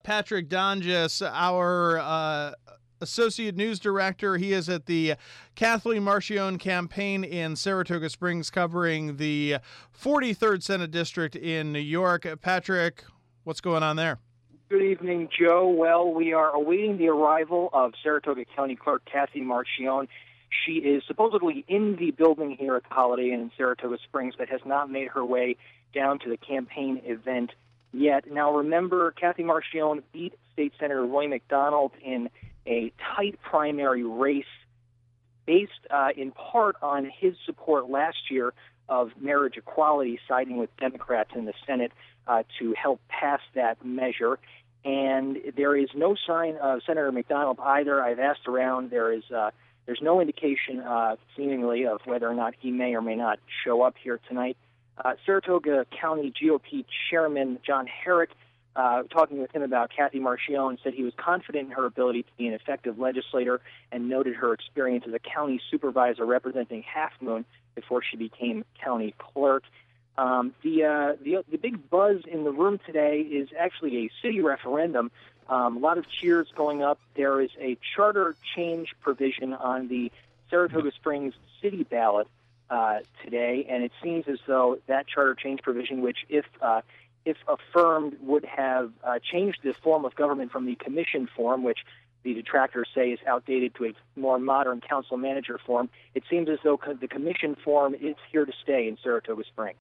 Patrick Donges, our associate news director. He is at the Kathleen Marchione campaign in Saratoga Springs, covering the 43rd Senate District in New York. Patrick, what's going on there? Good evening, Joe. Well, we are awaiting the arrival of Saratoga County Clerk Kathy Marchione. She is supposedly in the building here at the Holiday Inn in Saratoga Springs, but has not made her way down to the campaign event yet. Now, remember, Kathy Marchione beat State Senator Roy McDonald in a tight primary race based in part on his support last year of marriage equality, siding with Democrats in the Senate to help pass that measure. And there is no sign of Senator McDonald either. I've asked around. There's no indication, seemingly, of whether or not he may or may not show up here tonight. Saratoga County GOP Chairman John Herrick, talking with him about Kathy Marchione, said he was confident in her ability to be an effective legislator and noted her experience as a county supervisor representing Half Moon before she became county clerk. The big buzz in the room today is actually a city referendum. A lot of cheers going up. There is a charter change provision on the Saratoga Springs city ballot today, and it seems as though that charter change provision, which if affirmed, would have changed the form of government from the commission form, which the detractors say is outdated, to a more modern council manager form. It seems as though the commission form is here to stay in Saratoga Springs.